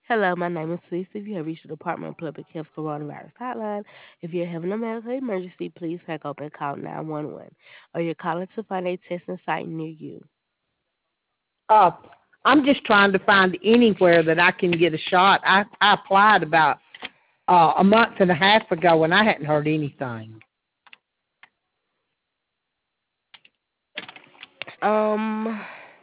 Hello, my name is Lisa. You have reached the Department of Public Health Coronavirus Hotline. If you're having a medical emergency, please hang up and call 911. Or you're calling to find a testing site near you. Uh, I'm just trying to find anywhere that I can get a shot. I applied about a month and a half ago, and I hadn't heard anything. Um,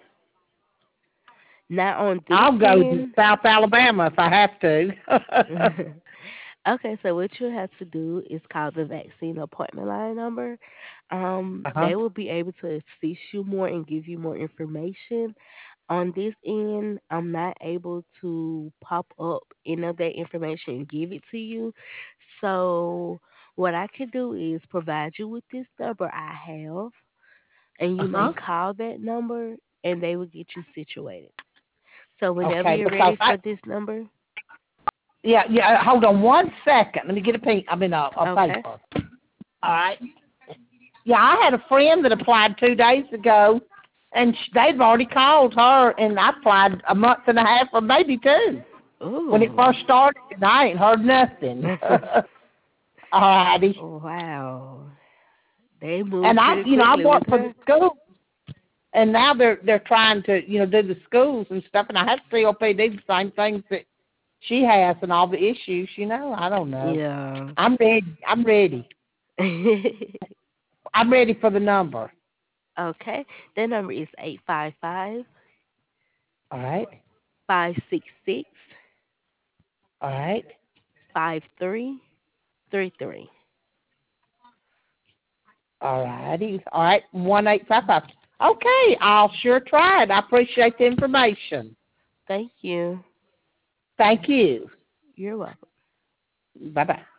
Not on this I'll go to end. South Alabama if I have to. Okay, so what you have to do is call the vaccine appointment line number. Uh-huh. They will be able to assist you more and give you more information. On this end, I'm not able to pop up any of that information and give it to you. So what I can do is provide you with this number I have, and you may Uh-huh. call that number, and they will get you situated. So whenever Okay, you're because ready for this number, yeah, hold on one second. Let me get a okay. paper. All right. Yeah, I had a friend that applied 2 days ago, and they've already called her, and I applied a month and a half or maybe two when it Ooh. first started, and I ain't heard nothing. All righty. Wow. They move And pretty I quickly with work for the her. school, and now they're trying to, do the schools and stuff, and I have COPD, the same things that she has and all the issues, I don't know. Yeah. I'm ready. I'm ready. I'm ready for the number. Okay. The number is 855 All right. 566 All right. 5333. All righty. All right. 1855. Okay. I'll sure try it. I appreciate the information. Thank you. Thank you. You're welcome. Bye-bye.